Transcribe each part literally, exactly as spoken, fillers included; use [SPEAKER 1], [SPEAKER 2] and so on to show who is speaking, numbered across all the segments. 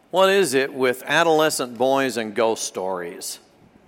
[SPEAKER 1] What is it with adolescent boys and ghost stories?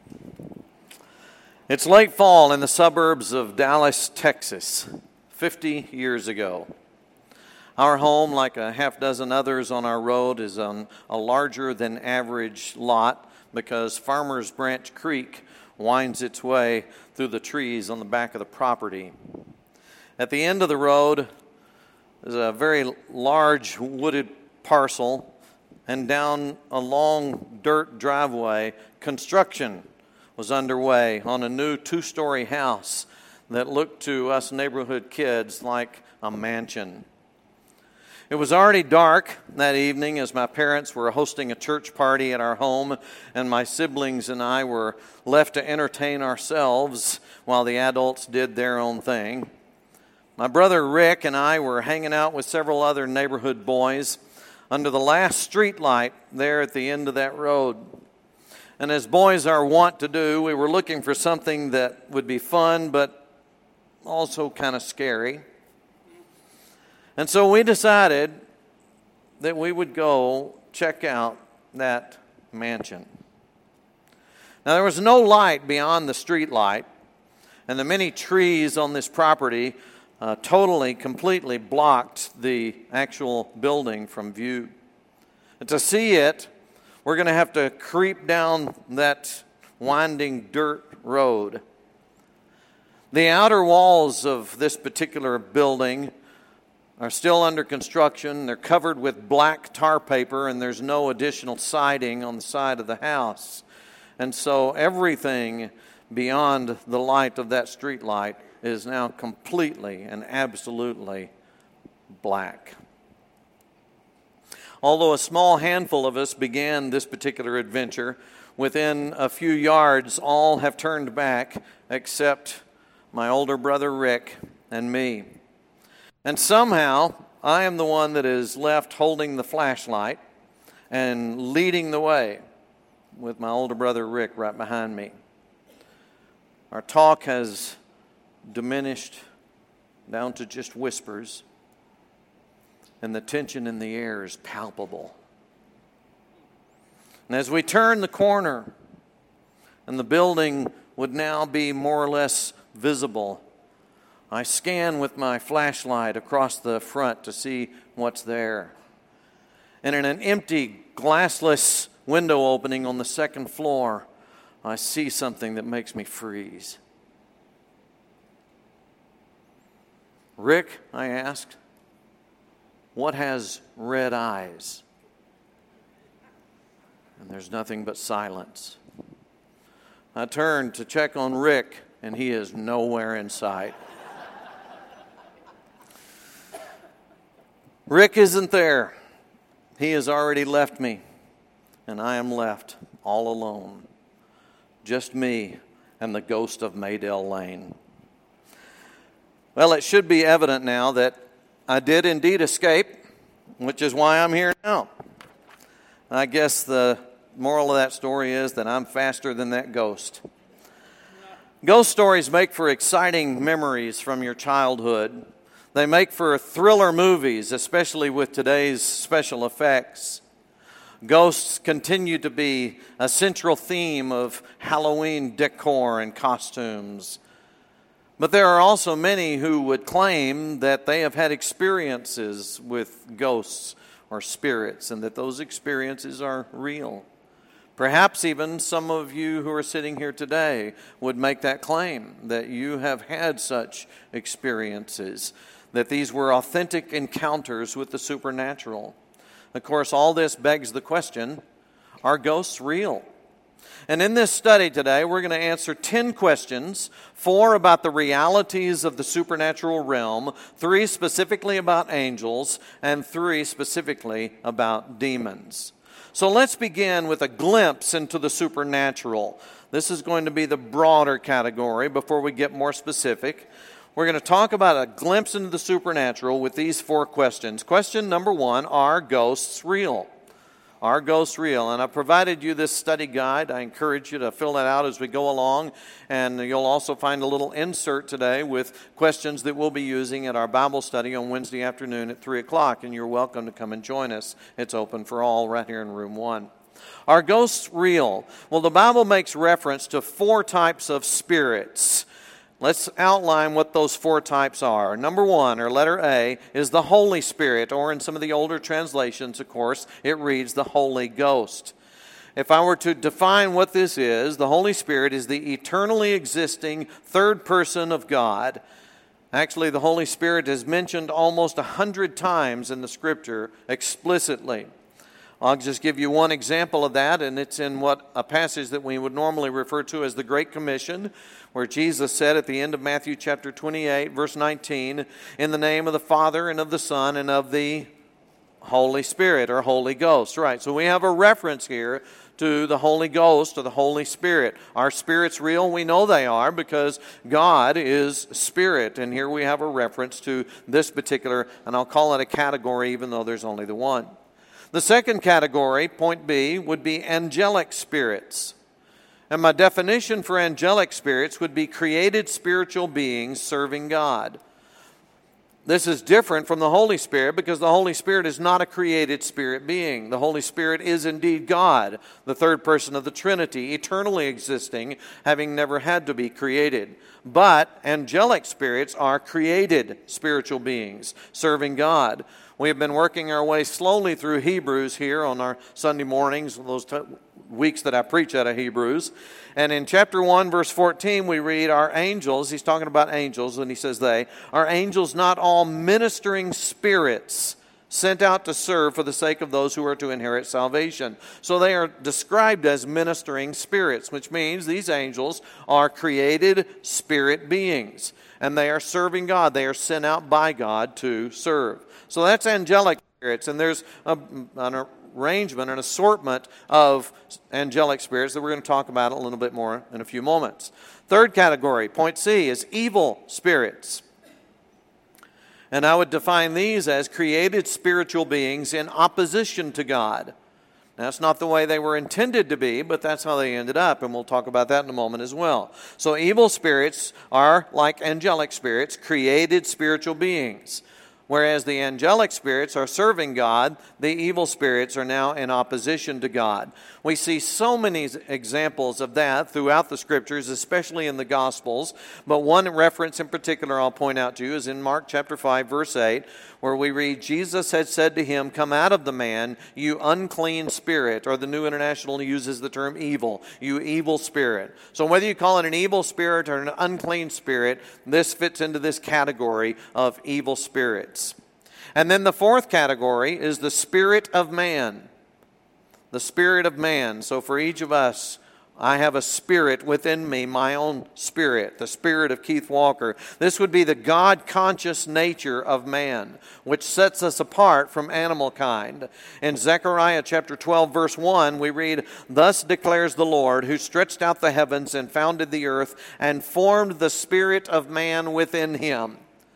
[SPEAKER 1] It's late fall in the suburbs of Dallas, Texas, fifty years ago. Our home, like a half dozen others on our road, is on a larger than average lot because Farmers Branch Creek winds its way through the trees on the back of the property. At the end of the road is a very large wooded parcel, and down a long dirt driveway, construction was underway on a new two-story house that looked to us neighborhood kids like a mansion. It was already dark that evening as my parents were hosting a church party at our home, and my siblings and I were left to entertain ourselves while the adults did their own thing. My brother Rick and I were hanging out with several other neighborhood boys under the last street light there at the end of that road. And as boys are wont to do, we were looking for something that would be fun but also kind of scary. And so we decided that we would go check out that mansion. Now, there was no light beyond the street light, and the many trees on this property uh, totally, completely blocked the actual building from view. And to see it, we're going to have to creep down that winding dirt road. The outer walls of this particular building are still under construction. They're covered with black tar paper, and there's no additional siding on the side of the house. And so everything beyond the light of that street light is now completely and absolutely black. Although a small handful of us began this particular adventure, within a few yards all have turned back except my older brother Rick and me. And somehow I am the one that is left holding the flashlight and leading the way with my older brother Rick right behind me. Our talk has diminished down to just whispers, and the tension in the air is palpable. And as we turn the corner, and the building would now be more or less visible, I scan with my flashlight across the front to see what's there. And in an empty, glassless window opening on the second floor, I see something that makes me freeze. "Rick," I asked, "what has red eyes?" And there's nothing but silence. I turned to check on Rick, and he is nowhere in sight. Rick isn't there. He has already left me, and I am left all alone. Just me and the ghost of Maydell Lane. Well, it should be evident now that I did indeed escape, which is why I'm here now. I guess the moral of that story is that I'm faster than that ghost. Ghost stories make for exciting memories from your childhood. They make for thriller movies, especially with today's special effects. Ghosts continue to be a central theme of Halloween decor and costumes. But there are also many who would claim that they have had experiences with ghosts or spirits, and that those experiences are real. Perhaps even some of you who are sitting here today would make that claim, that you have had such experiences, that these were authentic encounters with the supernatural. Of course, all this begs the question, are ghosts real? And in this study today, we're going to answer ten questions, four about the realities of the supernatural realm, three specifically about angels, and three specifically about demons. So let's begin with a glimpse into the supernatural. This is going to be the broader category before we get more specific. We're going to talk about a glimpse into the supernatural with these four questions. Question number one, are ghosts real? Are ghosts real? And I provided you this study guide. I encourage you to fill that out as we go along. And you'll also find a little insert today with questions that we'll be using at our Bible study on Wednesday afternoon at three o'clock. And you're welcome to come and join us. It's open for all right here in room one. Are ghosts real? Well, the Bible makes reference to four types of spirits. Let's outline what those four types are. Number one, or letter A, is the Holy Spirit, or in some of the older translations, of course, it reads the Holy Ghost. If I were to define what this is, the Holy Spirit is the eternally existing third person of God. Actually, the Holy Spirit is mentioned almost a hundred times in the Scripture explicitly. I'll just give you one example of that, and it's in what a passage that we would normally refer to as the Great Commission, where Jesus said at the end of Matthew chapter twenty-eight, verse nineteen, in the name of the Father and of the Son and of the Holy Spirit, or Holy Ghost. Right, so we have a reference here to the Holy Ghost or the Holy Spirit. Are spirits real? We know they are because God is spirit, and here we have a reference to this particular, and I'll call it a category even though there's only the one. The second category, point B, would be angelic spirits. And my definition for angelic spirits would be created spiritual beings serving God. This is different from the Holy Spirit because the Holy Spirit is not a created spirit being. The Holy Spirit is indeed God, the third person of the Trinity, eternally existing, having never had to be created. But angelic spirits are created spiritual beings serving God. We have been working our way slowly through Hebrews here on our Sunday mornings, those t- weeks that I preach out of Hebrews. And in chapter one, verse fourteen, we read, our angels, he's talking about angels, and he says they, are angels not all ministering spirits sent out to serve for the sake of those who are to inherit salvation. So they are described as ministering spirits, which means these angels are created spirit beings. And they are serving God. They are sent out by God to serve. So that's angelic spirits, and there's a, an arrangement, an assortment of angelic spirits that we're going to talk about a little bit more in a few moments. Third category, point C, is evil spirits. And I would define these as created spiritual beings in opposition to God. That's not the way they were intended to be, but that's how they ended up, and we'll talk about that in a moment as well. So evil spirits are, like angelic spirits, created spiritual beings. Whereas the angelic spirits are serving God, the evil spirits are now in opposition to God. We see so many examples of that throughout the Scriptures, especially in the Gospels. But one reference in particular I'll point out to you is in Mark chapter five, verse eight, where we read, Jesus had said to him, come out of the man, you unclean spirit, or the New International uses the term evil, you evil spirit. So whether you call it an evil spirit or an unclean spirit, this fits into this category of evil spirits. And then the fourth category is the spirit of man. The spirit of man. So for each of us, I have a spirit within me, my own spirit, the spirit of Keith Walker. This would be the God-conscious nature of man, which sets us apart from animal kind. In Zechariah chapter twelve, verse one, we read, thus declares the Lord, who stretched out the heavens and founded the earth and formed the spirit of man within him.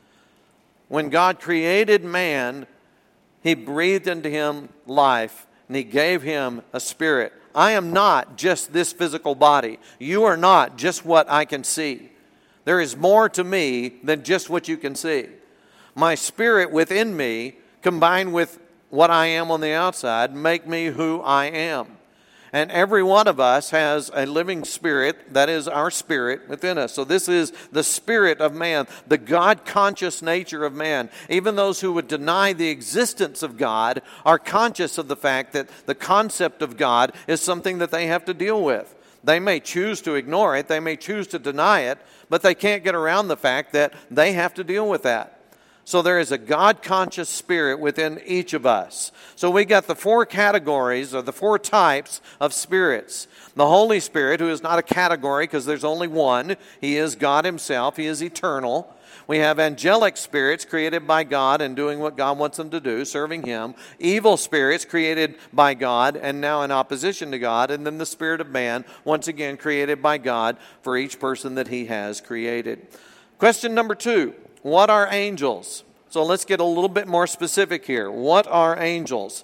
[SPEAKER 1] When God created man, he breathed into him life, and he gave him a spirit. I am not just this physical body. You are not just what I can see. There is more to me than just what you can see. My spirit within me, combined with what I am on the outside, make me who I am. And every one of us has a living spirit, that is our spirit within us. So this is the spirit of man, the God-conscious nature of man. Even those who would deny the existence of God are conscious of the fact that the concept of God is something that they have to deal with. They may choose to ignore it, they may choose to deny it, but they can't get around the fact that they have to deal with that. So there is a God-conscious spirit within each of us. So we got the four categories, or the four types of spirits. The Holy Spirit, who is not a category because there's only one. He is God himself. He is eternal. We have angelic spirits created by God and doing what God wants them to do, serving him. Evil spirits created by God and now in opposition to God. And then the spirit of man, once again created by God for each person that he has created. Question number two. What are angels? So let's get a little bit more specific here. What are angels?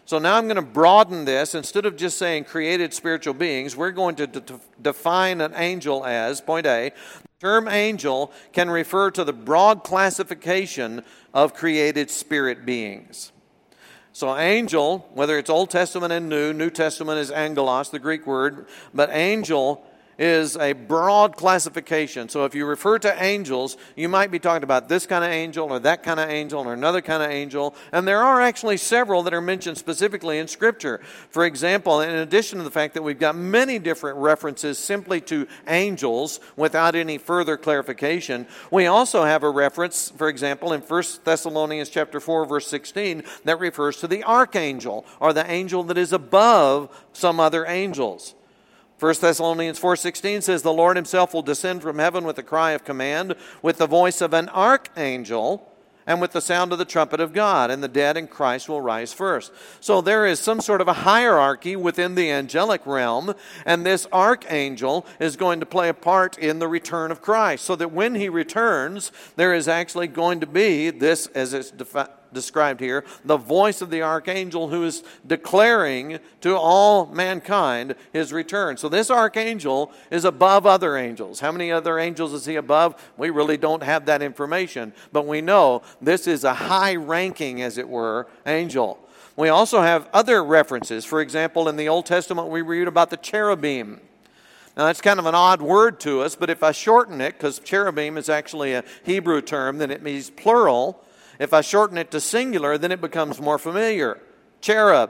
[SPEAKER 1] So now I'm going to broaden this. Instead of just saying created spiritual beings, we're going to d- define an angel as, point A, the term angel can refer to the broad classification of created spirit beings. So angel, whether it's Old Testament and New, New Testament is angelos, the Greek word, but angel is a broad classification. So if you refer to angels, you might be talking about this kind of angel or that kind of angel or another kind of angel. And there are actually several that are mentioned specifically in Scripture. For example, in addition to the fact that we've got many different references simply to angels without any further clarification, we also have a reference, for example, in First Thessalonians chapter four, verse sixteen, that refers to the archangel, or the angel that is above some other angels. First Thessalonians four sixteen says, the Lord himself will descend from heaven with a cry of command, with the voice of an archangel, and with the sound of the trumpet of God, and the dead in Christ will rise first. So there is some sort of a hierarchy within the angelic realm, and this archangel is going to play a part in the return of Christ, so that when he returns, there is actually going to be this, as it's defined, described here, the voice of the archangel who is declaring to all mankind his return. So this archangel is above other angels. How many other angels is he above? We really don't have that information, but we know this is a high-ranking, as it were, angel. We also have other references. For example, in the Old Testament, we read about the cherubim. Now, that's kind of an odd word to us, but if I shorten it, because cherubim is actually a Hebrew term, then it means plural. If I shorten it to singular, then it becomes more familiar. Cherub.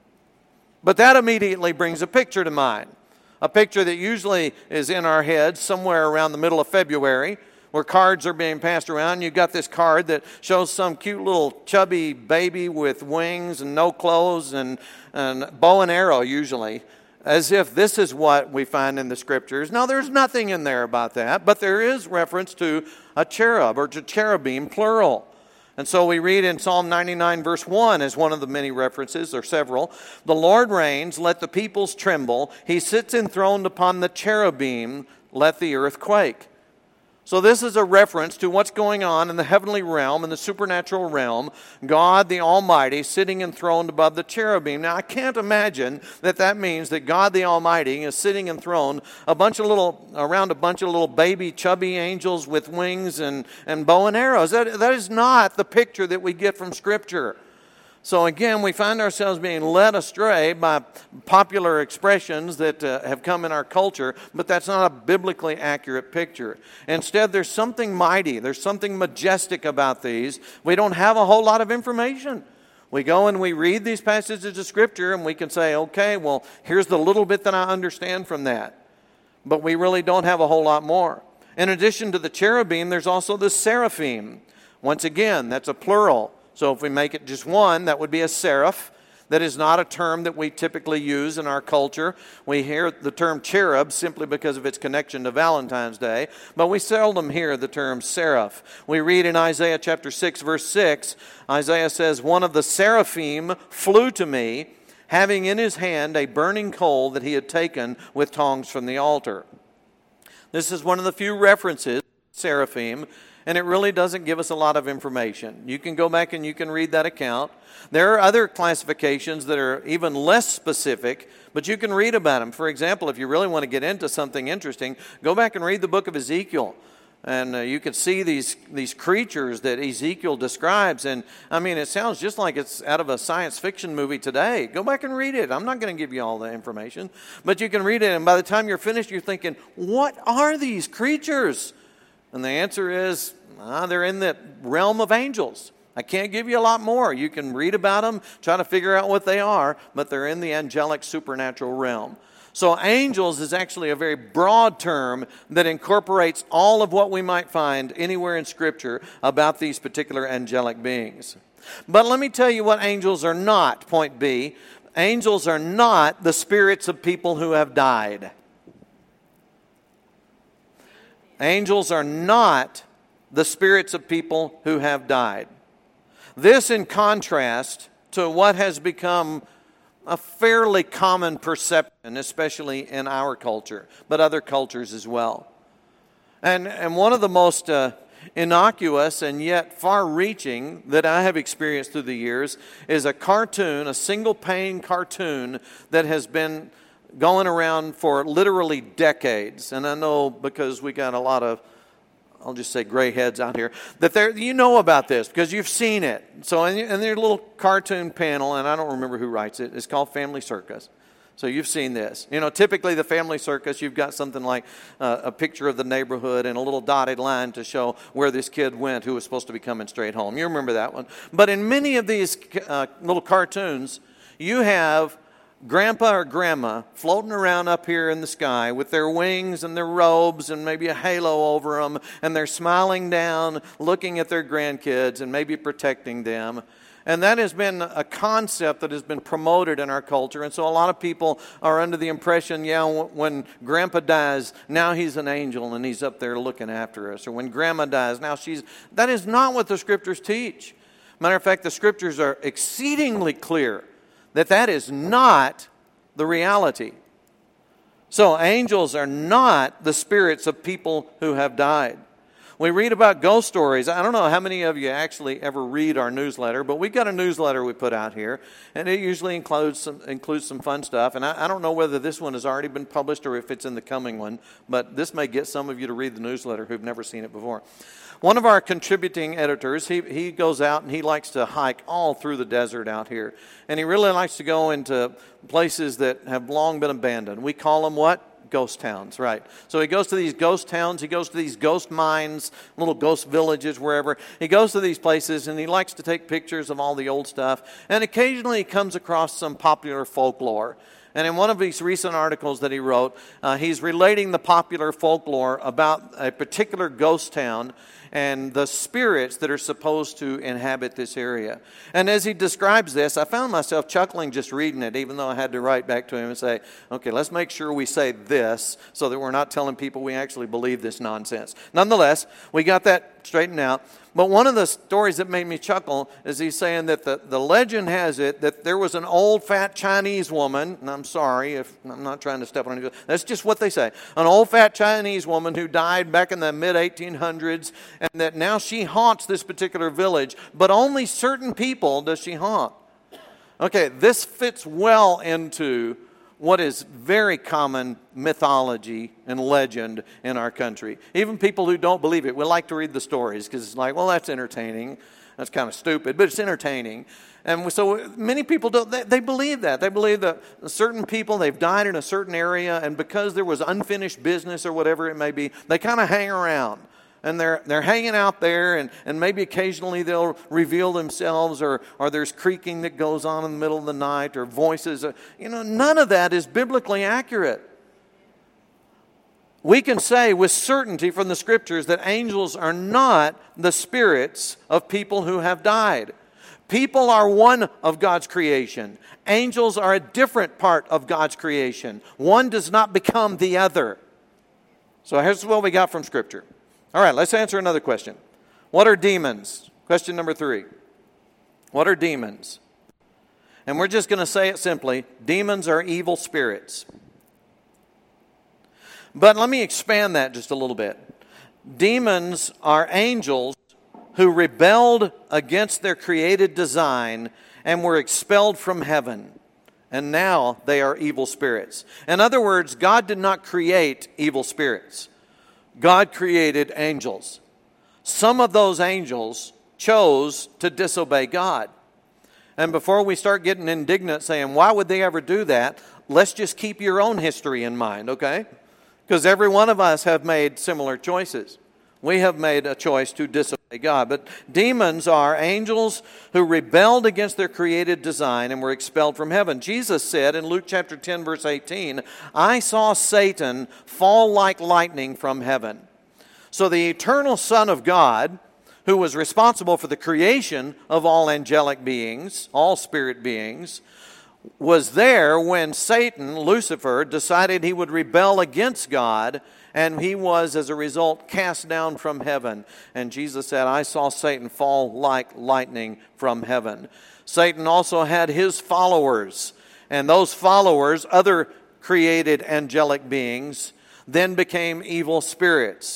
[SPEAKER 1] But that immediately brings a picture to mind. A picture that usually is in our heads somewhere around the middle of February, where cards are being passed around. You've got this card that shows some cute little chubby baby with wings and no clothes and, and bow and arrow usually, as if this is what we find in the Scriptures. Now, there's nothing in there about that, but there is reference to a cherub or to cherubim, plural. And so we read in Psalm ninety-nine, verse one, as one of the many references, or several, the Lord reigns, let the peoples tremble. He sits enthroned upon the cherubim, let the earth quake. So this is a reference to what's going on in the heavenly realm, in the supernatural realm, God the Almighty sitting enthroned above the cherubim. Now, I can't imagine that that means that God the Almighty is sitting enthroned a bunch of little, around a bunch of little baby chubby angels with wings and, and bow and arrows. That, that is not the picture that we get from Scripture. So again, we find ourselves being led astray by popular expressions that uh, have come in our culture, but that's not a biblically accurate picture. Instead, there's something mighty, there's something majestic about these. We don't have a whole lot of information. We go and we read these passages of Scripture and we can say, okay, well, here's the little bit that I understand from that. But we really don't have a whole lot more. In addition to the cherubim, there's also the seraphim. Once again, that's a plural. So if we make it just one, that would be a seraph. That is not a term that we typically use in our culture. We hear the term cherub simply because of its connection to Valentine's Day, but we seldom hear the term seraph. We read in Isaiah chapter six, verse six, Isaiah says, one of the seraphim flew to me, having in his hand a burning coal that he had taken with tongs from the altar. This is one of the few references to seraphim, and it really doesn't give us a lot of information. You can go back and you can read that account. There are other classifications that are even less specific, but you can read about them. For example, if you really want to get into something interesting, go back and read the book of Ezekiel. And uh, you can see these, these creatures that Ezekiel describes. And, I mean, it sounds just like it's out of a science fiction movie today. Go back and read it. I'm not going to give you all the information. But you can read it, and by the time you're finished, you're thinking, what are these creatures? And the answer is, ah, they're in the realm of angels. I can't give you a lot more. You can read about them, try to figure out what they are, but they're in the angelic supernatural realm. So angels is actually a very broad term that incorporates all of what we might find anywhere in Scripture about these particular angelic beings. But let me tell you what angels are not, point B. Angels are not the spirits of people who have died. Angels are not the spirits of people who have died. This in contrast to what has become a fairly common perception, especially in our culture, but other cultures as well. And, and one of the most uh, innocuous and yet far-reaching that I have experienced through the years is a cartoon, a single-pane cartoon that has been going around for literally decades. And I know because we got a lot of, I'll just say gray heads out here, that there you know about this because you've seen it. So in, in their little cartoon panel, and I don't remember who writes it, it's called Family Circus. So you've seen this. You know, typically the Family Circus, you've got something like uh, a picture of the neighborhood and a little dotted line to show where this kid went who was supposed to be coming straight home. You remember that one. But in many of these uh, little cartoons, you have grandpa or grandma floating around up here in the sky with their wings and their robes and maybe a halo over them, and they're smiling down, looking at their grandkids and maybe protecting them. And that has been a concept that has been promoted in our culture. And so a lot of people are under the impression, yeah, when grandpa dies, now he's an angel and he's up there looking after us. Or when grandma dies, now she's... That is not what the Scriptures teach. Matter of fact, the Scriptures are exceedingly clear that that is not the reality. So angels are not the spirits of people who have died. We read about ghost stories. I don't know how many of you actually ever read our newsletter, but we've got a newsletter we put out here, and it usually includes some, includes some fun stuff. And I, I don't know whether this one has already been published or if it's in the coming one, but this may get some of you to read the newsletter who've never seen it before. One of our contributing editors, he, he goes out and he likes to hike all through the desert out here. And he really likes to go into places that have long been abandoned. We call them what? Ghost towns, right. So he goes to these ghost towns, he goes to these ghost mines, little ghost villages, wherever. He goes to these places and he likes to take pictures of all the old stuff. And occasionally he comes across some popular folklore. And in one of these recent articles that he wrote, uh, he's relating the popular folklore about a particular ghost town and the spirits that are supposed to inhabit this area. And as he describes this, I found myself chuckling just reading it, even though I had to write back to him and say, okay, let's make sure we say this so that we're not telling people we actually believe this nonsense. Nonetheless, we got that straightened out. But one of the stories that made me chuckle is he's saying that the, the legend has it that there was an old fat Chinese woman, and I'm sorry if I'm not trying to step on anything, that's just what they say, an old fat Chinese woman who died back in the mid eighteen hundreds, and that now she haunts this particular village, but only certain people does she haunt. Okay, this fits well into what is very common mythology and legend in our country. Even people who don't believe it, we like to read the stories because it's like, well, that's entertaining. That's kind of stupid, but it's entertaining. And so many people don't, they, they believe that. They believe that certain people, they've died in a certain area, and because there was unfinished business or whatever it may be, they kind of hang around. And they're they're hanging out there, and, and maybe occasionally they'll reveal themselves, or, or there's creaking that goes on in the middle of the night, or voices. You know, none of that is biblically accurate. We can say with certainty from the Scriptures that angels are not the spirits of people who have died. People are one of God's creation. Angels are a different part of God's creation. One does not become the other. So here's what we got from Scripture. All right, let's answer another question. What are demons? Question number three. What are demons? And we're just going to say it simply. Demons are evil spirits. But let me expand that just a little bit. Demons are angels who rebelled against their created design and were expelled from heaven. And now they are evil spirits. In other words, God did not create evil spirits. God created angels. Some of those angels chose to disobey God. And before we start getting indignant saying, why would they ever do that? Let's just keep your own history in mind, okay? Because every one of us have made similar choices. We have made a choice to disobey God. But demons are angels who rebelled against their created design and were expelled from heaven. Jesus said in Luke chapter ten, verse eighteen, I saw Satan fall like lightning from heaven. So the eternal Son of God, who was responsible for the creation of all angelic beings, all spirit beings, was there when Satan, Lucifer, decided he would rebel against God, and he was, as a result, cast down from heaven. And Jesus said, I saw Satan fall like lightning from heaven. Satan also had his followers, and those followers, other created angelic beings, then became evil spirits.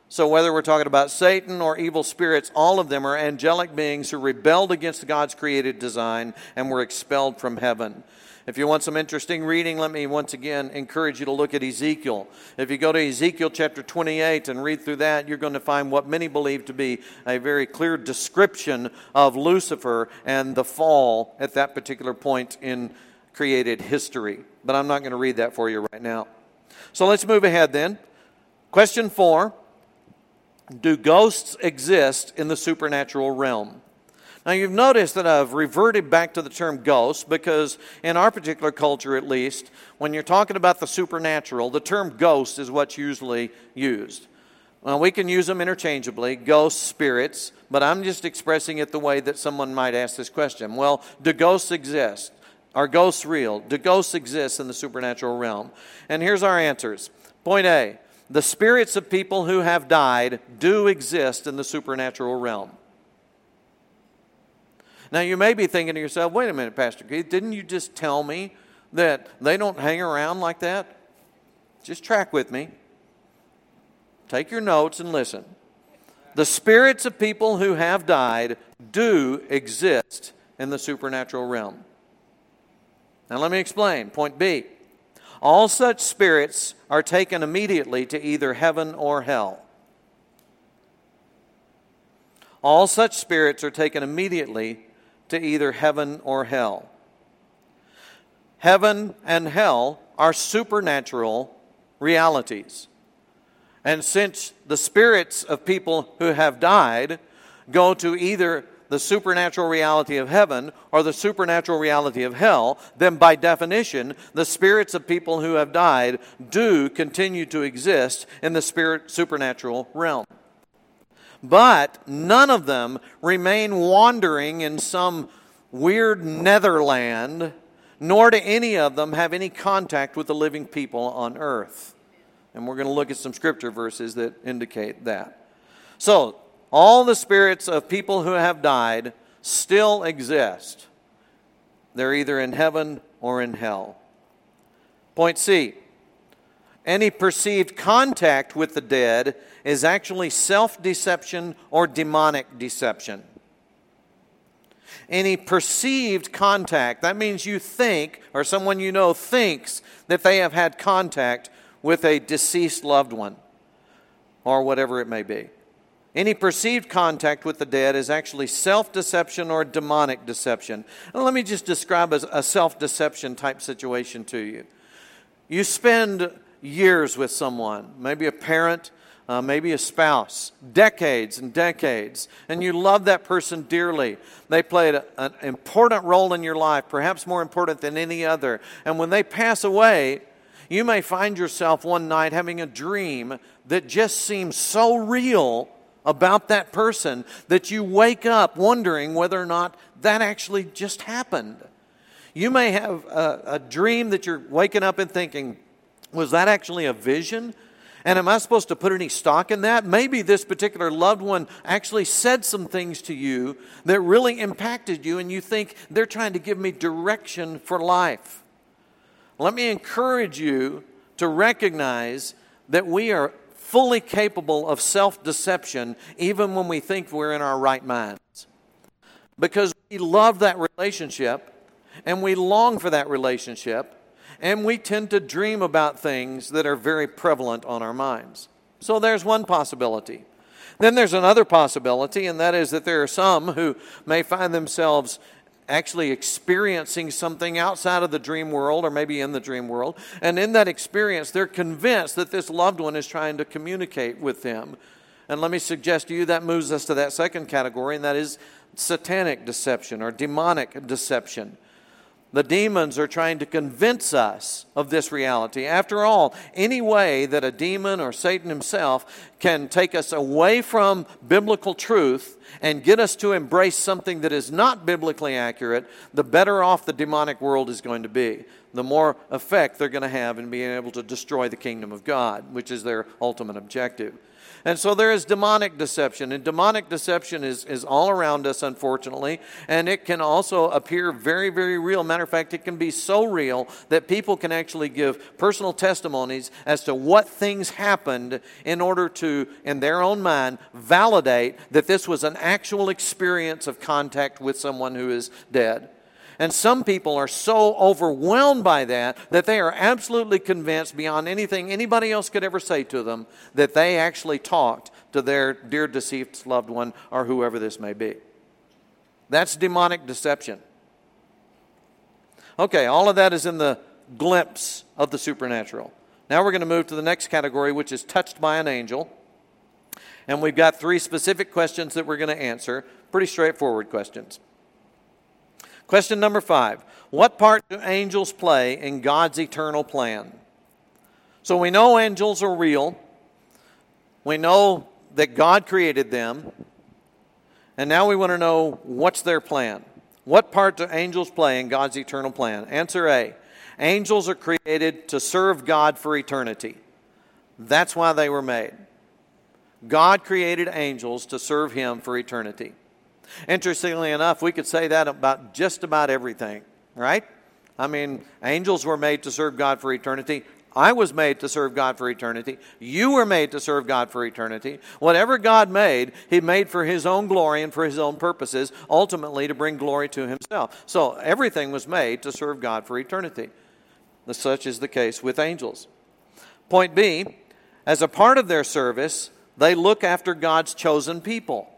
[SPEAKER 1] So whether we're talking about Satan or evil spirits, all of them are angelic beings who rebelled against God's created design and were expelled from heaven. If you want some interesting reading, let me once again encourage you to look at Ezekiel. If you go to Ezekiel chapter twenty-eight and read through that, you're going to find what many believe to be a very clear description of Lucifer and the fall at that particular point in created history. But I'm not going to read that for you right now. So let's move ahead then. Question four, do ghosts exist in the supernatural realm? Now, you've noticed that I've reverted back to the term ghost because in our particular culture, at least, when you're talking about the supernatural, the term ghost is what's usually used. Well, we can use them interchangeably, ghosts, spirits, but I'm just expressing it the way that someone might ask this question. Well, do ghosts exist? Are ghosts real? Do ghosts exist in the supernatural realm? And here's our answers. Point A, the spirits of people who have died do exist in the supernatural realm. Now, you may be thinking to yourself, wait a minute, Pastor Keith, didn't you just tell me that they don't hang around like that? Just track with me. Take your notes and listen. The spirits of people who have died do exist in the supernatural realm. Now, let me explain. Point B. All such spirits are taken immediately to either heaven or hell. All such spirits are taken immediately to either heaven or hell. Heaven and hell are supernatural realities. And since the spirits of people who have died go to either the supernatural reality of heaven or the supernatural reality of hell, then by definition, the spirits of people who have died do continue to exist in the spirit supernatural realm. But none of them remain wandering in some weird netherland, nor do any of them have any contact with the living people on earth. And we're going to look at some scripture verses that indicate that. So, all the spirits of people who have died still exist. They're either in heaven or in hell. Point C. Any perceived contact with the dead is actually self-deception or demonic deception. Any perceived contact, that means you think, or someone you know thinks, that they have had contact with a deceased loved one, or whatever it may be. Any perceived contact with the dead is actually self-deception or demonic deception. And let me just describe a, a self-deception type situation to you. You spend years with someone, maybe a parent, uh, maybe a spouse, decades and decades, and you love that person dearly. They played a, an important role in your life, perhaps more important than any other. And when they pass away, you may find yourself one night having a dream that just seems so real about that person that you wake up wondering whether or not that actually just happened. You may have a, a dream that you're waking up and thinking, was that actually a vision? And am I supposed to put any stock in that? Maybe this particular loved one actually said some things to you that really impacted you, and you think they're trying to give me direction for life. Let me encourage you to recognize that we are fully capable of self-deception even when we think we're in our right minds. Because we love that relationship, and we long for that relationship, and we tend to dream about things that are very prevalent on our minds. So there's one possibility. Then there's another possibility, and that is that there are some who may find themselves actually experiencing something outside of the dream world, or maybe in the dream world. And in that experience, they're convinced that this loved one is trying to communicate with them. And let me suggest to you that moves us to that second category, and that is satanic deception or demonic deception. The demons are trying to convince us of this reality. After all, any way that a demon or Satan himself can take us away from biblical truth and get us to embrace something that is not biblically accurate, the better off the demonic world is going to be. the more effect they're going to have in being able to destroy the kingdom of God, which is their ultimate objective. And so there is demonic deception, and demonic deception is, is all around us, unfortunately, and it can also appear very, very real. Matter of fact, it can be so real that people can actually give personal testimonies as to what things happened in order to, in their own mind, validate that this was an actual experience of contact with someone who is dead. And some people are so overwhelmed by that that they are absolutely convinced beyond anything anybody else could ever say to them that they actually talked to their dear deceased loved one or whoever this may be. That's demonic deception. Okay, all of that is in the glimpse of the supernatural. Now we're going to move to the next category, which is touched by an angel. And we've got three specific questions that we're going to answer. Pretty straightforward questions. Question number five, what part do angels play in God's eternal plan? So we know angels are real. We know that God created them. And now we want to know what's their plan. What part do angels play in God's eternal plan? Answer A, angels are created to serve God for eternity. That's why they were made. God created angels to serve Him for eternity. Interestingly enough, we could say that about just about everything, right? I mean, angels were made to serve God for eternity. I was made to serve God for eternity. You were made to serve God for eternity. Whatever God made, He made for His own glory and for His own purposes, ultimately to bring glory to Himself. So everything was made to serve God for eternity. Such is the case with angels. Point B, as a part of their service, they look after God's chosen people.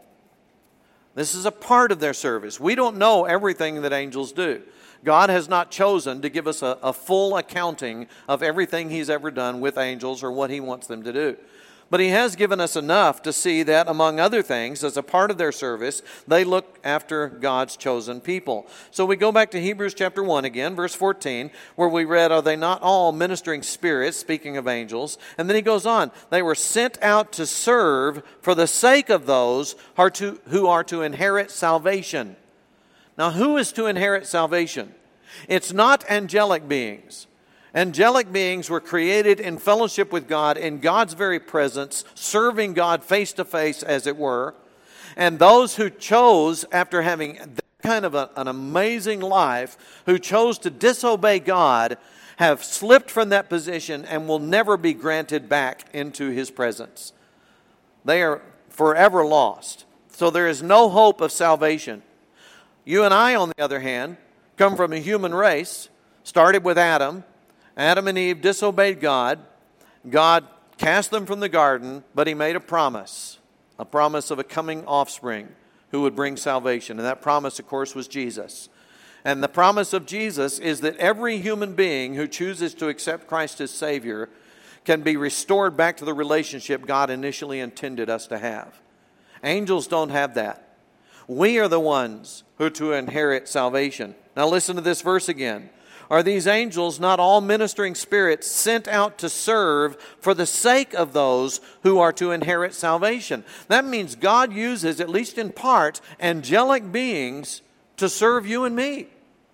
[SPEAKER 1] This is a part of their service. We don't know everything that angels do. God has not chosen to give us a, a full accounting of everything He's ever done with angels or what He wants them to do. But He has given us enough to see that, among other things, as a part of their service, they look after God's chosen people. So we go back to Hebrews chapter one again, verse fourteen, where we read, are they not all ministering spirits, speaking of angels? And then he goes on, they were sent out to serve for the sake of those who are to, who are to inherit salvation. Now, who is to inherit salvation? It's not angelic beings. Angelic beings were created in fellowship with God, in God's very presence, serving God face to face, as it were. And those who chose, after having that kind of a, an amazing life, who chose to disobey God, have slipped from that position and will never be granted back into His presence. They are forever lost. So there is no hope of salvation. You and I, on the other hand, come from a human race, started with Adam. Adam and Eve disobeyed God. God cast them from the garden, but He made a promise, a promise of a coming offspring who would bring salvation. And that promise, of course, was Jesus. And the promise of Jesus is that every human being who chooses to accept Christ as Savior can be restored back to the relationship God initially intended us to have. Angels don't have that. We are the ones who are to inherit salvation. Now listen to this verse again. Are these angels not all ministering spirits sent out to serve for the sake of those who are to inherit salvation? That means God uses, at least in part, angelic beings to serve you and me.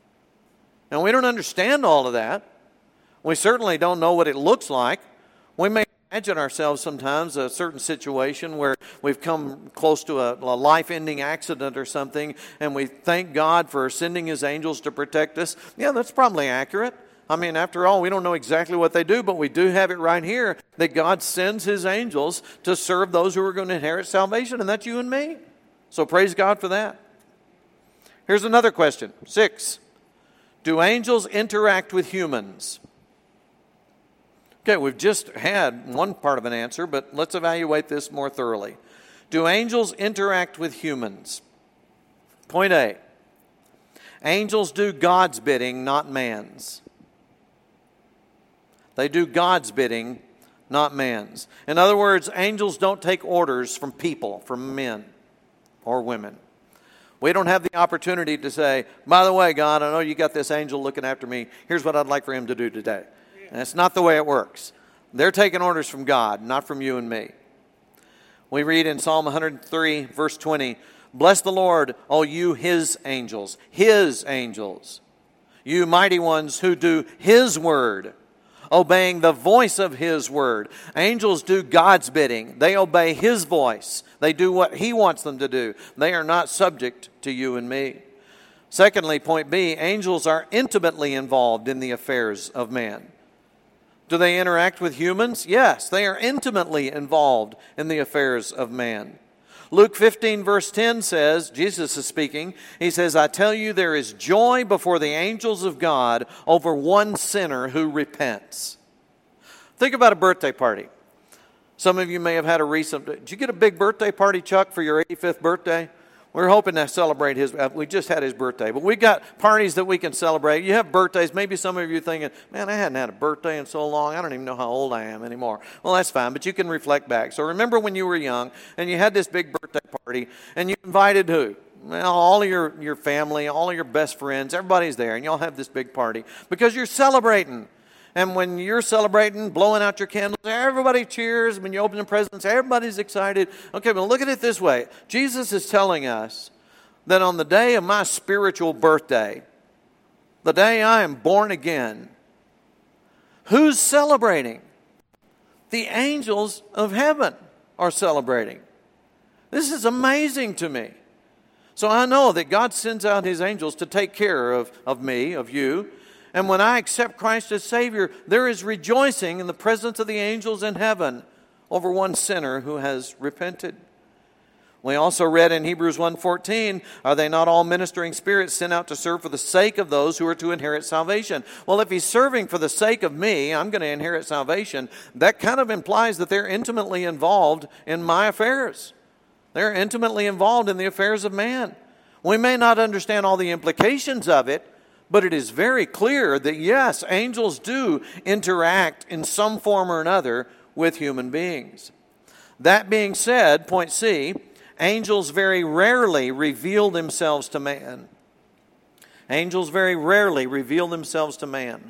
[SPEAKER 1] Now, we don't understand all of that. We certainly don't know what it looks like. We may imagine ourselves sometimes a certain situation where we've come close to a, a life-ending accident or something, and we thank God for sending His angels to protect us. Yeah, that's probably accurate. I mean, after all, we don't know exactly what they do, but we do have it right here that God sends His angels to serve those who are going to inherit salvation, and that's you and me. So praise God for that. Here's another question. Six, do angels interact with humans? Okay, we've just had one part of an answer, but let's evaluate this more thoroughly. Do angels interact with humans? Point A, angels do God's bidding, not man's. They do God's bidding, not man's. In other words, angels don't take orders from people, from men or women. We don't have the opportunity to say, by the way, God, I know you got this angel looking after me. Here's what I'd like for him to do today. And that's not the way it works. They're taking orders from God, not from you and me. We read in Psalm one hundred three, verse twenty, bless the Lord, all you His angels. His angels. you mighty ones who do His word, obeying the voice of His word. Angels do God's bidding. They obey His voice. They do what He wants them to do. They are not subject to you and me. Secondly, point B, angels are intimately involved in the affairs of man. Do they interact with humans? Yes, they are intimately involved in the affairs of man. Luke fifteen verse ten says, Jesus is speaking, He says, I tell you there is joy before the angels of God over one sinner who repents. Think about a birthday party. Some of you may have had a recent, did you get a big birthday party, Chuck, for your eighty-fifth birthday? We're hoping to celebrate his, we just had his birthday, but we got parties that we can celebrate. You have birthdays, maybe some of you are thinking, man, I hadn't had a birthday in so long, I don't even know how old I am anymore. Well, that's fine, but you can reflect back. So remember when you were young and you had this big birthday party and you invited who? Well, all of your, your family, all of your best friends, everybody's there and y'all have this big party because you're celebrating. And when you're celebrating, blowing out your candles, everybody cheers. When you open the presents, everybody's excited. Okay, but look at it this way. Jesus is telling us that on the day of my spiritual birthday, the day I am born again, who's celebrating? The angels of heaven are celebrating. This is amazing to me. So I know that God sends out His angels to take care of, of me, of you. And when I accept Christ as Savior, there is rejoicing in the presence of the angels in heaven over one sinner who has repented. We also read in Hebrews one fourteen, are they not all ministering spirits sent out to serve for the sake of those who are to inherit salvation? Well, if He's serving for the sake of me, I'm going to inherit salvation. That kind of implies that they're intimately involved in my affairs. They're intimately involved in the affairs of man. We may not understand all the implications of it, but it is very clear that, yes, angels do interact in some form or another with human beings. That being said, point C, angels very rarely reveal themselves to man. Angels very rarely reveal themselves to man.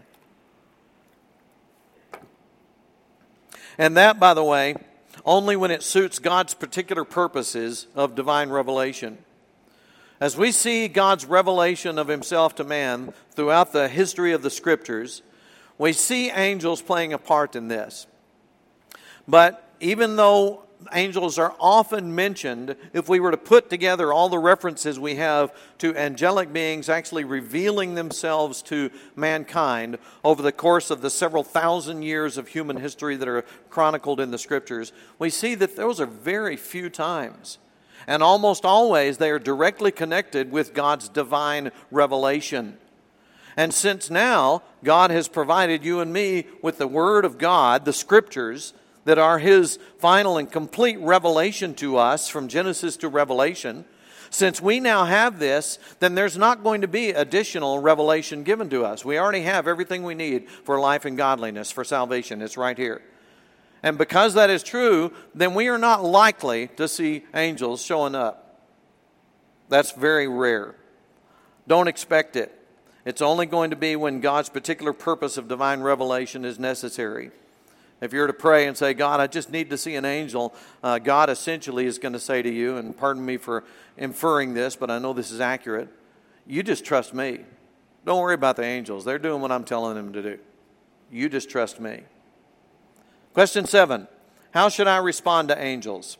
[SPEAKER 1] And that, by the way, only when it suits God's particular purposes of divine revelation. As we see God's revelation of Himself to man throughout the history of the Scriptures, we see angels playing a part in this. But even though angels are often mentioned, if we were to put together all the references we have to angelic beings actually revealing themselves to mankind over the course of the several thousand years of human history that are chronicled in the Scriptures, we see that those are very few times. And almost always they are directly connected with God's divine revelation. And since now God has provided you and me with the Word of God, the Scriptures, that are His final and complete revelation to us from Genesis to Revelation, since we now have this, then there's not going to be additional revelation given to us. We already have everything we need for life and godliness, for salvation. It's right here. And because that is true, then we are not likely to see angels showing up. That's very rare. Don't expect it. It's only going to be when God's particular purpose of divine revelation is necessary. If you're to pray and say, God, I just need to see an angel, uh, God essentially is going to say to you, and pardon me for inferring this, but I know this is accurate, you just trust me. Don't worry about the angels. They're doing what I'm telling them to do. You just trust me. Question seven, how should I respond to angels?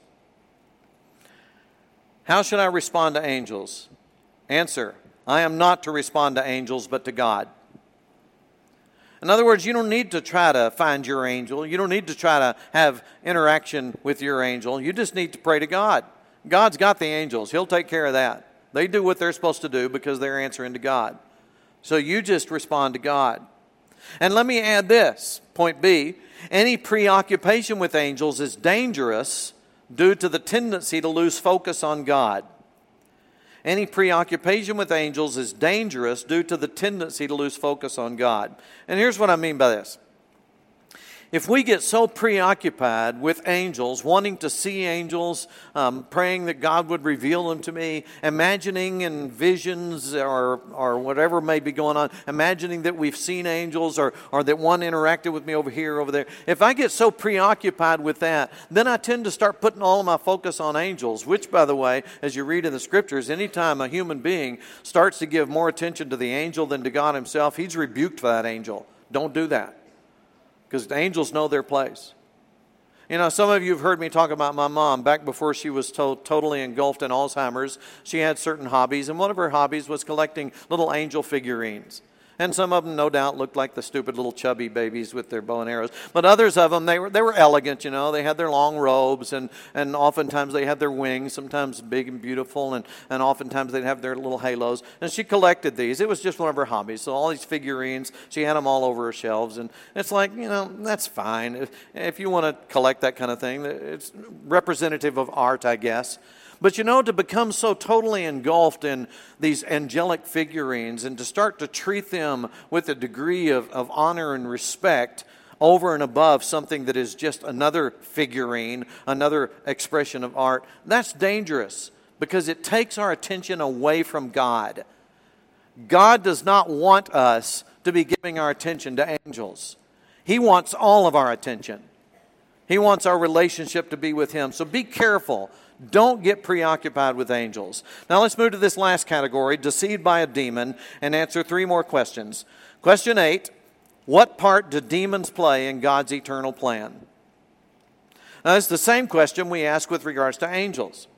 [SPEAKER 1] How should I respond to angels? Answer, I am not to respond to angels, but to God. In other words, you don't need to try to find your angel. You don't need to try to have interaction with your angel. You just need to pray to God. God's got the angels. He'll take care of that. They do what they're supposed to do because they're answering to God. So you just respond to God. And let me add this, point B, any preoccupation with angels is dangerous due to the tendency to lose focus on God. Any preoccupation with angels is dangerous due to the tendency to lose focus on God. And here's what I mean by this. If we get so preoccupied with angels, wanting to see angels, um, praying that God would reveal them to me, imagining in visions or or whatever may be going on, imagining that we've seen angels or, or that one interacted with me over here, over there. If I get so preoccupied with that, then I tend to start putting all of my focus on angels, which, by the way, as you read in the Scriptures, anytime a human being starts to give more attention to the angel than to God himself, he's rebuked by that angel. Don't do that. Because the angels know their place. You know, some of you have heard me talk about my mom. Back before she was to- totally engulfed in Alzheimer's, she had certain hobbies, and one of her hobbies was collecting little angel figurines. And some of them, no doubt, looked like the stupid little chubby babies with their bow and arrows. But others of them, they were they were elegant, you know. They had their long robes, and, and oftentimes they had their wings, sometimes big and beautiful, and, and oftentimes they'd have their little halos. And she collected these. It was just one of her hobbies. So all these figurines, she had them all over her shelves. And it's like, you know, that's fine. If, if you want to collect that kind of thing, it's representative of art, I guess. But you know, to become so totally engulfed in these angelic figurines and to start to treat them with a degree of, of honor and respect over and above something that is just another figurine, another expression of art, that's dangerous because it takes our attention away from God. God does not want us to be giving our attention to angels. He wants all of our attention. He wants our relationship to be with Him. So be careful. Don't get preoccupied with angels. Now let's move to this last category, deceived by a demon, and answer three more questions. Question eight, what part do demons play in God's eternal plan? Now it's the same question we ask with regards to angels.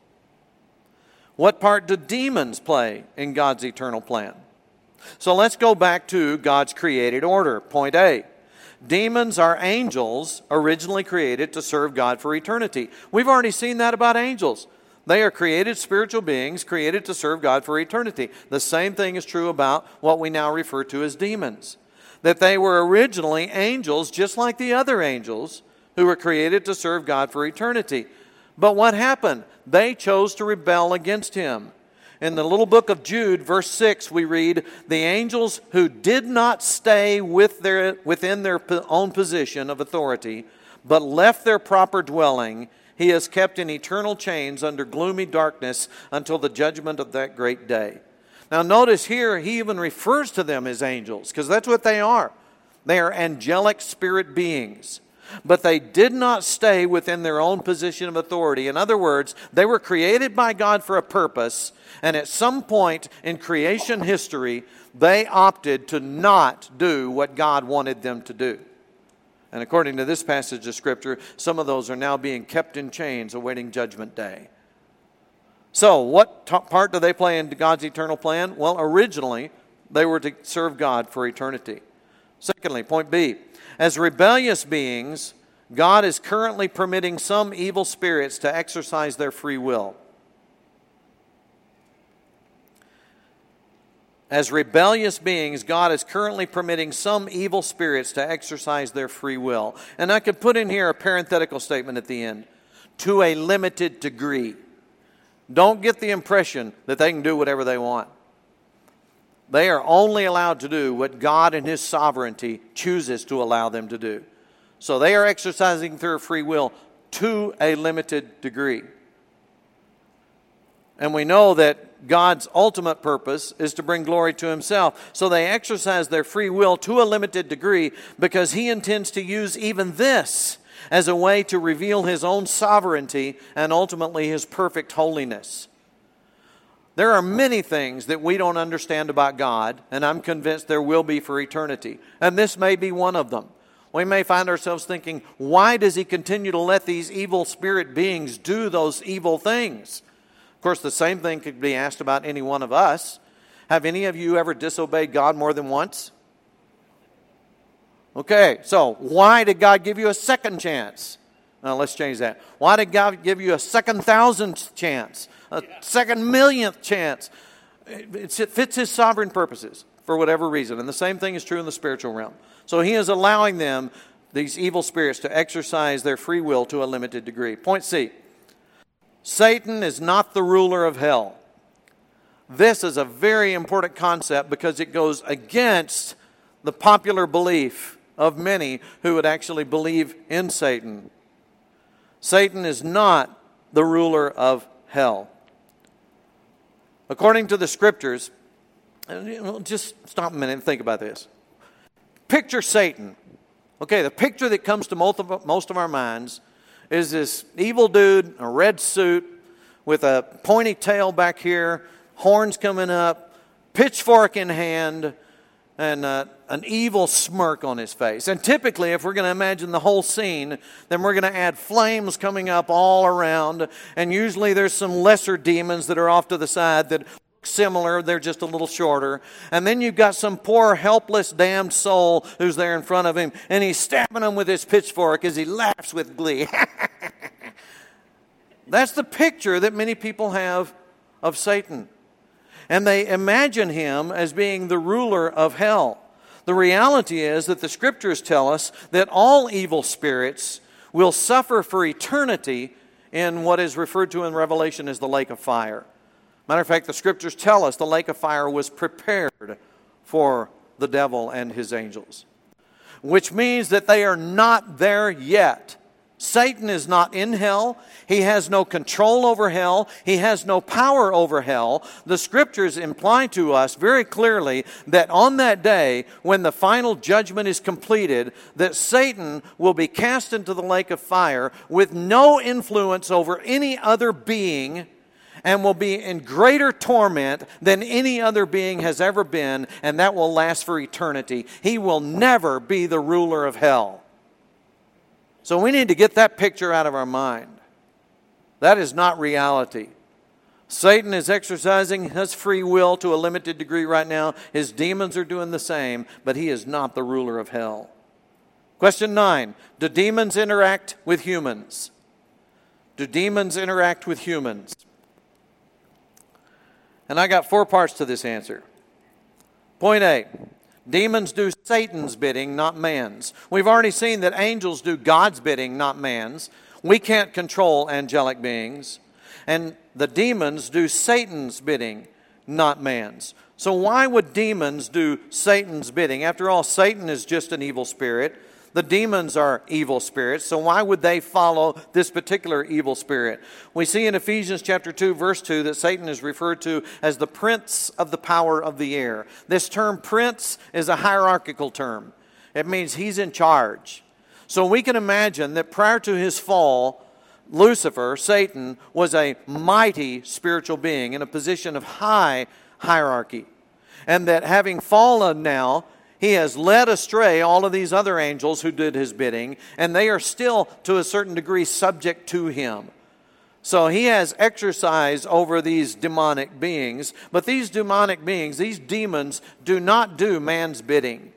[SPEAKER 1] What part do demons play in God's eternal plan? So let's go back to God's created order. Point A. Demons are angels originally created to serve God for eternity. We've already seen that about angels. They are created spiritual beings created to serve God for eternity. The same thing is true about what we now refer to as demons. That they were originally angels just like the other angels who were created to serve God for eternity. But what happened? They chose to rebel against Him. In the little book of Jude, verse six, we read, the angels who did not stay with their, within their own position of authority, but left their proper dwelling, He has kept in eternal chains under gloomy darkness until the judgment of that great day. Now notice here, He even refers to them as angels, because that's what they are. They are angelic spirit beings. But they did not stay within their own position of authority. In other words, they were created by God for a purpose, and at some point in creation history, they opted to not do what God wanted them to do. And according to this passage of Scripture, some of those are now being kept in chains awaiting Judgment Day. So, what t- part do they play in God's eternal plan? Well, originally, they were to serve God for eternity. Secondly, point B. As rebellious beings, God is currently permitting some evil spirits to exercise their free will. As rebellious beings, God is currently permitting some evil spirits to exercise their free will. And I could put in here a parenthetical statement at the end. To a limited degree. Don't get the impression that they can do whatever they want. They are only allowed to do what God in His sovereignty chooses to allow them to do. So they are exercising their free will to a limited degree. And we know that God's ultimate purpose is to bring glory to Himself. So they exercise their free will to a limited degree because He intends to use even this as a way to reveal His own sovereignty and ultimately His perfect holiness. There are many things that we don't understand about God, and I'm convinced there will be for eternity. And this may be one of them. We may find ourselves thinking, why does He continue to let these evil spirit beings do those evil things? Of course, the same thing could be asked about any one of us. Have any of you ever disobeyed God more than once? Okay, so why did God give you a second chance? Now, let's change that. Why did God give you a second thousandth chance? A second millionth chance? It fits His sovereign purposes for whatever reason. And the same thing is true in the spiritual realm. So He is allowing them, these evil spirits, to exercise their free will to a limited degree. Point C. Satan is not the ruler of hell. This is a very important concept because it goes against the popular belief of many who would actually believe in Satan. Satan is not the ruler of hell. According to the Scriptures, just stop a minute and think about this. Picture Satan. Okay, the picture that comes to most of, most of our minds is this evil dude in a red suit with a pointy tail back here, horns coming up, pitchfork in hand, and uh, an evil smirk on his face. And typically, if we're going to imagine the whole scene, then we're going to add flames coming up all around. And usually there's some lesser demons that are off to the side that look similar. They're just a little shorter. And then you've got some poor, helpless, damned soul who's there in front of him. And he's stabbing him with his pitchfork as he laughs with glee. That's the picture that many people have of Satan. And they imagine him as being the ruler of hell. The reality is that the Scriptures tell us that all evil spirits will suffer for eternity in what is referred to in Revelation as the lake of fire. Matter of fact, the Scriptures tell us the lake of fire was prepared for the devil and his angels, which means that they are not there yet. Satan is not in hell. He has no control over hell. He has no power over hell. The Scriptures imply to us very clearly that on that day, when the final judgment is completed, that Satan will be cast into the lake of fire with no influence over any other being, and will be in greater torment than any other being has ever been, and that will last for eternity. He will never be the ruler of hell. So we need to get that picture out of our mind. That is not reality. Satan is exercising his free will to a limited degree right now. His demons are doing the same, but he is not the ruler of hell. Question nine, do demons interact with humans? Do demons interact with humans? And I got four parts to this answer. Point A. Demons do Satan's bidding, not man's. We've already seen that angels do God's bidding, not man's. We can't control angelic beings. And the demons do Satan's bidding, not man's. So why would demons do Satan's bidding? After all, Satan is just an evil spirit. The demons are evil spirits, so why would they follow this particular evil spirit? We see in Ephesians chapter two, verse two, that Satan is referred to as the prince of the power of the air. This term prince is a hierarchical term. It means he's in charge. So we can imagine that prior to his fall, Lucifer, Satan, was a mighty spiritual being in a position of high hierarchy. And that having fallen now, he has led astray all of these other angels who did his bidding, and they are still, to a certain degree, subject to him. So he has exercise over these demonic beings, but these demonic beings, these demons, do not do man's bidding.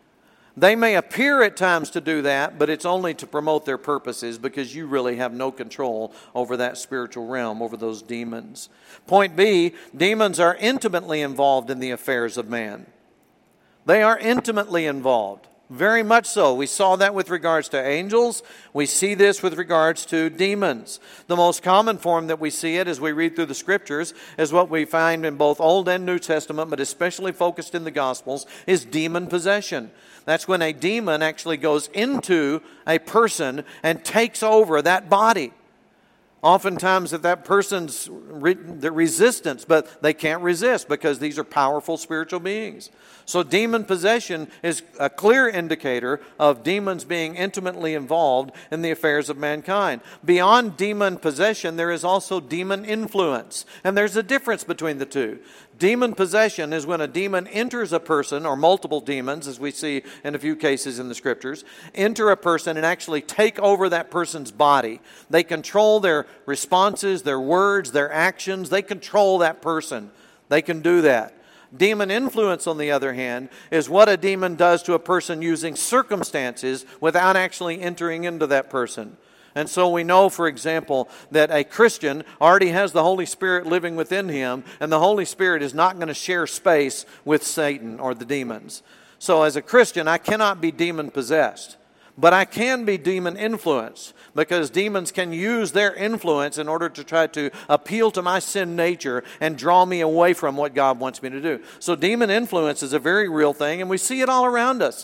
[SPEAKER 1] They may appear at times to do that, but it's only to promote their purposes, because you really have no control over that spiritual realm, over those demons. Point B, demons are intimately involved in the affairs of man. They are intimately involved, very much so. We saw that with regards to angels. We see this with regards to demons. The most common form that we see it as we read through the Scriptures is what we find in both Old and New Testament, but especially focused in the Gospels, is demon possession. That's when a demon actually goes into a person and takes over that body. Oftentimes that that person's re- the resistance, but they can't resist because these are powerful spiritual beings. So demon possession is a clear indicator of demons being intimately involved in the affairs of mankind. Beyond demon possession, there is also demon influence. And there's a difference between the two. Demon possession is when a demon enters a person, or multiple demons, as we see in a few cases in the Scriptures, enter a person and actually take over that person's body. They control their responses, their words, their actions. They control that person. They can do that. Demon influence, on the other hand, is what a demon does to a person using circumstances without actually entering into that person. And so we know, for example, that a Christian already has the Holy Spirit living within him, and the Holy Spirit is not going to share space with Satan or the demons. So as a Christian, I cannot be demon-possessed, but I can be demon-influenced, because demons can use their influence in order to try to appeal to my sin nature and draw me away from what God wants me to do. So demon influence is a very real thing, and we see it all around us.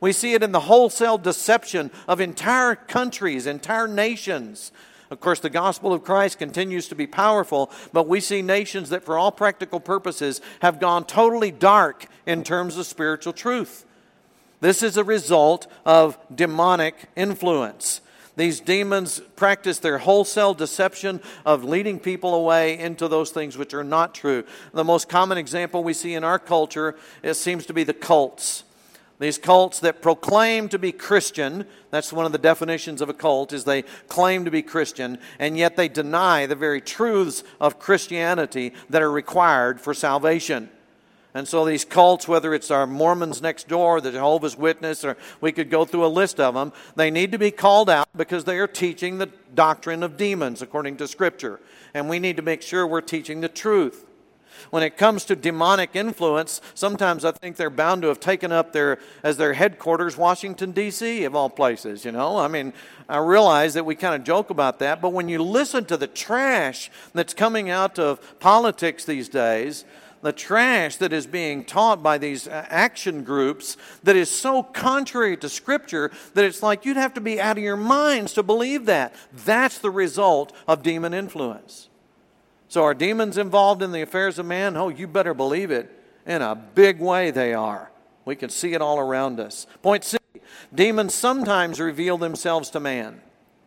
[SPEAKER 1] We see it in the wholesale deception of entire countries, entire nations. Of course, the gospel of Christ continues to be powerful, but we see nations that for all practical purposes have gone totally dark in terms of spiritual truth. This is a result of demonic influence. These demons practice their wholesale deception of leading people away into those things which are not true. The most common example we see in our culture, it seems to be the cults. These cults that proclaim to be Christian, that's one of the definitions of a cult, is they claim to be Christian, and yet they deny the very truths of Christianity that are required for salvation. And so these cults, whether it's our Mormons next door, the Jehovah's Witness, or we could go through a list of them, they need to be called out because they are teaching the doctrine of demons according to Scripture. And we need to make sure we're teaching the truth. When it comes to demonic influence, sometimes I think they're bound to have taken up their as their headquarters Washington, D C, of all places, you know. I mean, I realize that we kind of joke about that, but when you listen to the trash that's coming out of politics these days, the trash that is being taught by these action groups that is so contrary to Scripture that it's like you'd have to be out of your minds to believe that. That's the result of demon influence. So are demons involved in the affairs of man? Oh, you better believe it. In a big way they are. We can see it all around us. Point C, demons sometimes reveal themselves to man.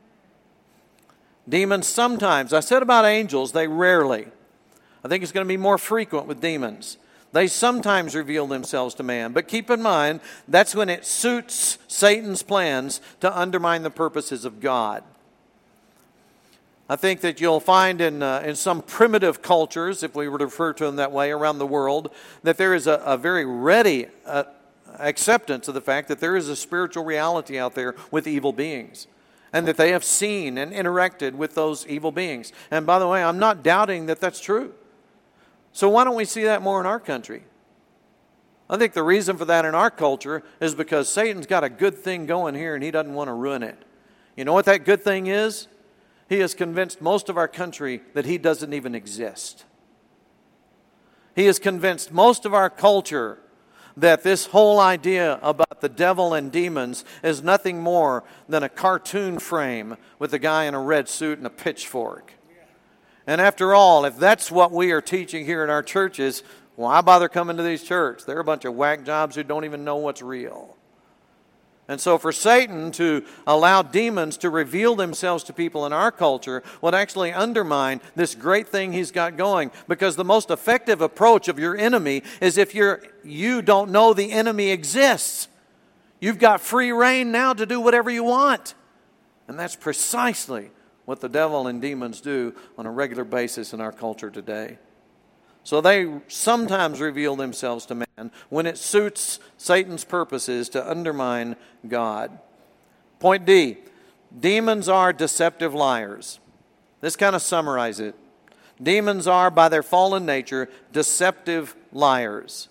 [SPEAKER 1] Demons sometimes, I said about angels, they rarely. I think it's going to be more frequent with demons. They sometimes reveal themselves to man. But keep in mind, that's when it suits Satan's plans to undermine the purposes of God. I think that you'll find in uh, in some primitive cultures, if we were to refer to them that way, around the world, that there is a, a very ready uh, acceptance of the fact that there is a spiritual reality out there with evil beings, and that they have seen and interacted with those evil beings. And by the way, I'm not doubting that that's true. So why don't we see that more in our country? I think the reason for that in our culture is because Satan's got a good thing going here and he doesn't want to ruin it. You know what that good thing is? He has convinced most of our country that he doesn't even exist. He has convinced most of our culture that this whole idea about the devil and demons is nothing more than a cartoon frame with a guy in a red suit and a pitchfork. And after all, if that's what we are teaching here in our churches, why bother coming to these churches? They're a bunch of whack jobs who don't even know what's real. And so for Satan to allow demons to reveal themselves to people in our culture would actually undermine this great thing he's got going. Because the most effective approach of your enemy is if you're, you don't know the enemy exists. You've got free reign now to do whatever you want. And that's precisely what the devil and demons do on a regular basis in our culture today. So they sometimes reveal themselves to man when it suits Satan's purposes to undermine God. Point D, demons are deceptive liars. This kind of summarizes it. Demons are, by their fallen nature, deceptive liars.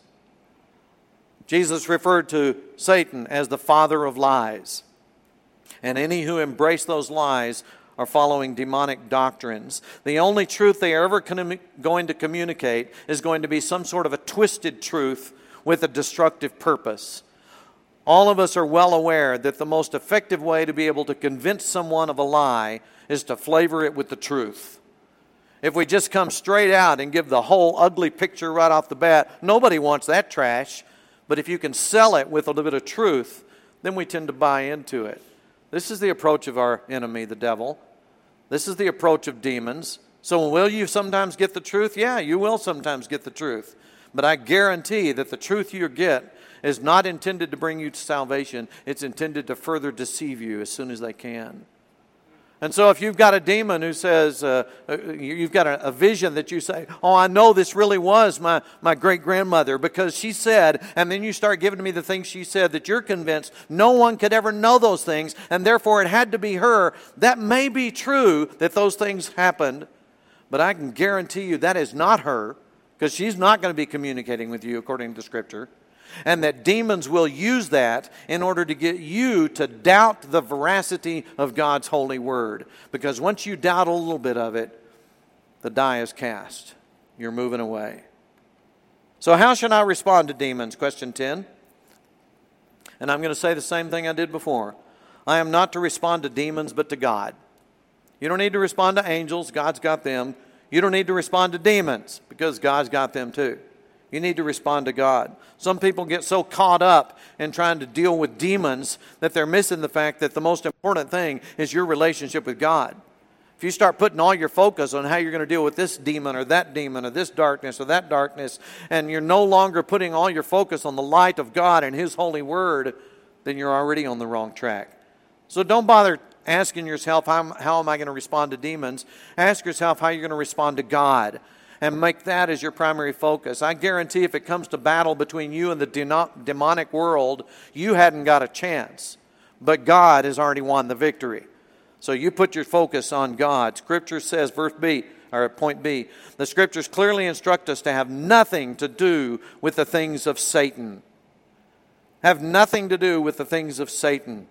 [SPEAKER 1] Jesus referred to Satan as the father of lies. And any who embrace those lies are following demonic doctrines. The only truth they are ever going to communicate is going to be some sort of a twisted truth with a destructive purpose. All of us are well aware that the most effective way to be able to convince someone of a lie is to flavor it with the truth. If we just come straight out and give the whole ugly picture right off the bat, nobody wants that trash. But if you can sell it with a little bit of truth, then we tend to buy into it. This is the approach of our enemy, the devil. This is the approach of demons. So will you sometimes get the truth? Yeah, you will sometimes get the truth. But I guarantee that the truth you get is not intended to bring you to salvation. It's intended to further deceive you as soon as they can. And so if you've got a demon who says, uh, you've got a, a vision that you say, oh, I know this really was my, my great-grandmother because she said, and then you start giving me the things she said that you're convinced no one could ever know those things, and therefore it had to be her. That may be true that those things happened, but I can guarantee you that is not her because she's not going to be communicating with you according to Scripture. And that demons will use that in order to get you to doubt the veracity of God's holy word. Because once you doubt a little bit of it, the die is cast. You're moving away. So how should I respond to demons? Question ten. And I'm going to say the same thing I did before. I am not to respond to demons, but to God. You don't need to respond to angels. God's got them. You don't need to respond to demons because God's got them too. You need to respond to God. Some people get so caught up in trying to deal with demons that they're missing the fact that the most important thing is your relationship with God. If you start putting all your focus on how you're going to deal with this demon or that demon or this darkness or that darkness, and you're no longer putting all your focus on the light of God and His holy word, then you're already on the wrong track. So don't bother asking yourself, how, how am I going to respond to demons? Ask yourself how you're going to respond to God. And make that as your primary focus. I guarantee if it comes to battle between you and the demonic world, you hadn't got a chance. But God has already won the victory. So you put your focus on God. Scripture says, verse B, or point B, the Scriptures clearly instruct us to have nothing to do with the things of Satan. Have nothing to do with the things of Satan.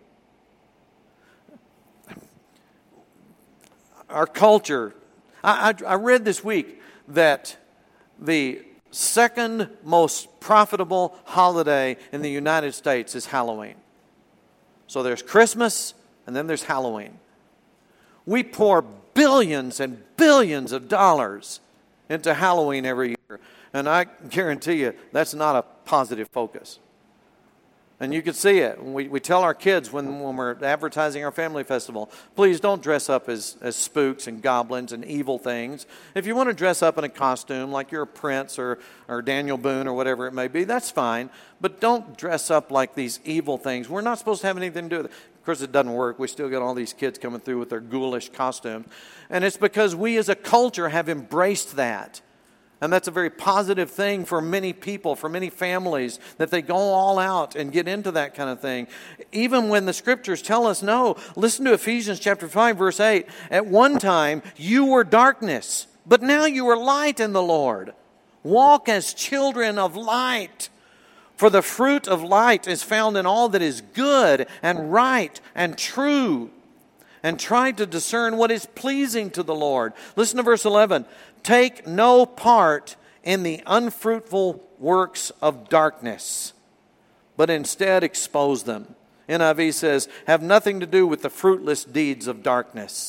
[SPEAKER 1] Our culture, I, I, I read this week that the second most profitable holiday in the United States is Halloween. So there's Christmas and then there's Halloween. We pour billions and billions of dollars into Halloween every year. And I guarantee you that's not a positive focus. And you can see it. We, we tell our kids when, when we're advertising our family festival, please don't dress up as, as spooks and goblins and evil things. If you want to dress up in a costume like you're a prince or, or Daniel Boone or whatever it may be, that's fine. But don't dress up like these evil things. We're not supposed to have anything to do with it. Of course, it doesn't work. We still got all these kids coming through with their ghoulish costumes. And it's because we as a culture have embraced that. And that's a very positive thing for many people, for many families, that they go all out and get into that kind of thing. Even when the Scriptures tell us no. Listen to Ephesians chapter five, verse eight. At one time you were darkness, but now you are light in the Lord. Walk as children of light. For the fruit of light is found in all that is good and right and true. And try to discern what is pleasing to the Lord. Listen to verse eleven. Take no part in the unfruitful works of darkness, but instead expose them. N I V says, have nothing to do with the fruitless deeds of darkness.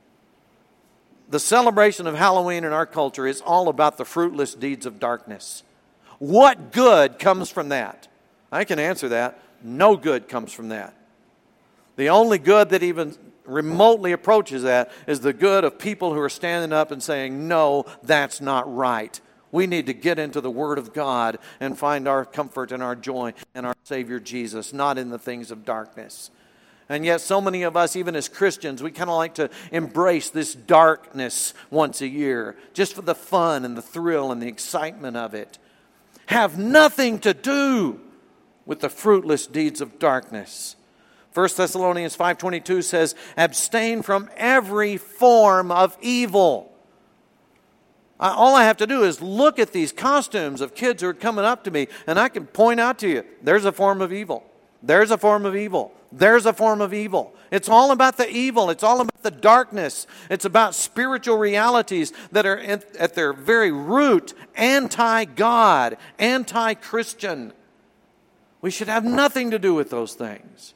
[SPEAKER 1] The celebration of Halloween in our culture is all about the fruitless deeds of darkness. What good comes from that? I can answer that. No good comes from that. The only good that even remotely approaches that is the good of people who are standing up and saying, no, that's not right. We need to get into the Word of God and find our comfort and our joy in our Savior Jesus, not in the things of darkness. And yet so many of us, even as Christians, we kind of like to embrace this darkness once a year, just for the fun and the thrill and the excitement of it. Have nothing to do with the fruitless deeds of darkness. First Thessalonians five twenty-two says, abstain from every form of evil. I, all I have to do is look at these costumes of kids who are coming up to me, and I can point out to you, there's a form of evil. There's a form of evil. There's a form of evil. It's all about the evil. It's all about the darkness. It's about spiritual realities that are at, at their very root anti-God, anti-Christian. We should have nothing to do with those things.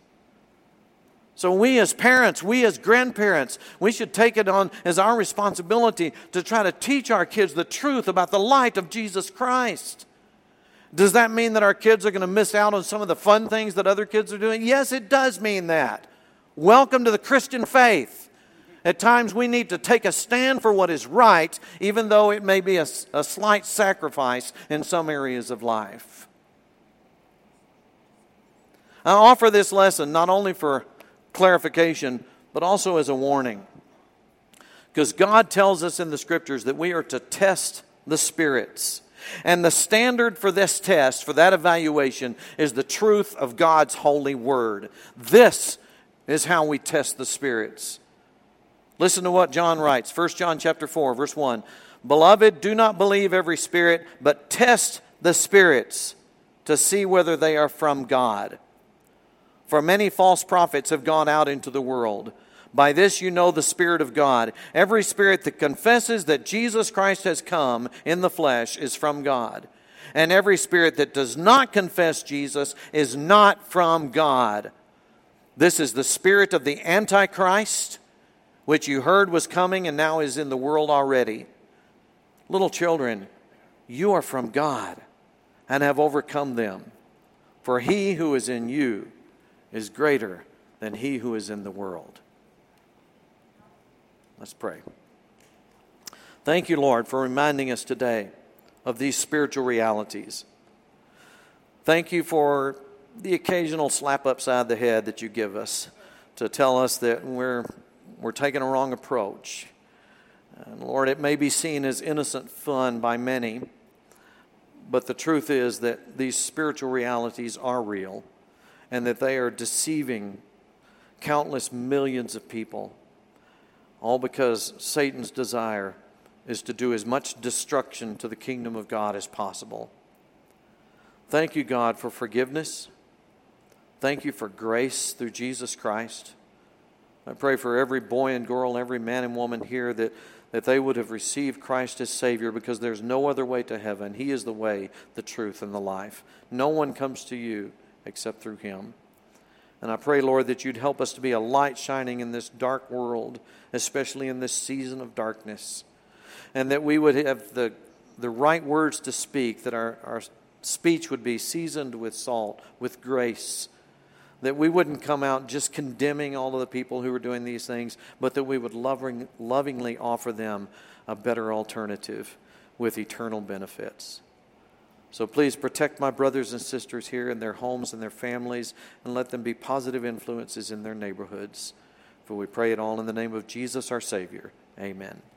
[SPEAKER 1] So we as parents, we as grandparents, we should take it on as our responsibility to try to teach our kids the truth about the light of Jesus Christ. Does that mean that our kids are going to miss out on some of the fun things that other kids are doing? Yes, it does mean that. Welcome to the Christian faith. At times we need to take a stand for what is right, even though it may be a, a slight sacrifice in some areas of life. I offer this lesson not only for clarification, but also as a warning. Because God tells us in the Scriptures that we are to test the spirits. And the standard for this test, for that evaluation, is the truth of God's holy word. This is how we test the spirits. Listen to what John writes. First John chapter four, verse one. Beloved, do not believe every spirit, but test the spirits to see whether they are from God. For many false prophets have gone out into the world. By this you know the Spirit of God. Every spirit that confesses that Jesus Christ has come in the flesh is from God. And every spirit that does not confess Jesus is not from God. This is the spirit of the Antichrist, which you heard was coming and now is in the world already. Little children, you are from God and have overcome them. For he who is in you is greater than he who is in the world. Let's pray. Thank you, Lord, for reminding us today of these spiritual realities. Thank you for the occasional slap upside the head that you give us to tell us that we're, we're taking a wrong approach. And Lord, it may be seen as innocent fun by many, but the truth is that these spiritual realities are real and that they are deceiving countless millions of people, all because Satan's desire is to do as much destruction to the kingdom of God as possible. Thank you, God, for forgiveness. Thank you for grace through Jesus Christ. I pray for every boy and girl, every man and woman here that, that they would have received Christ as Savior, because there's no other way to heaven. He is the way, the truth, and the life. No one comes to you except through Him. And I pray, Lord, that you'd help us to be a light shining in this dark world, especially in this season of darkness. And that we would have the, the right words to speak, that our, our speech would be seasoned with salt, with grace. That we wouldn't come out just condemning all of the people who are doing these things, but that we would loving, lovingly offer them a better alternative with eternal benefits. So please protect my brothers and sisters here in their homes and their families, and let them be positive influences in their neighborhoods. For we pray it all in the name of Jesus, our Savior. Amen.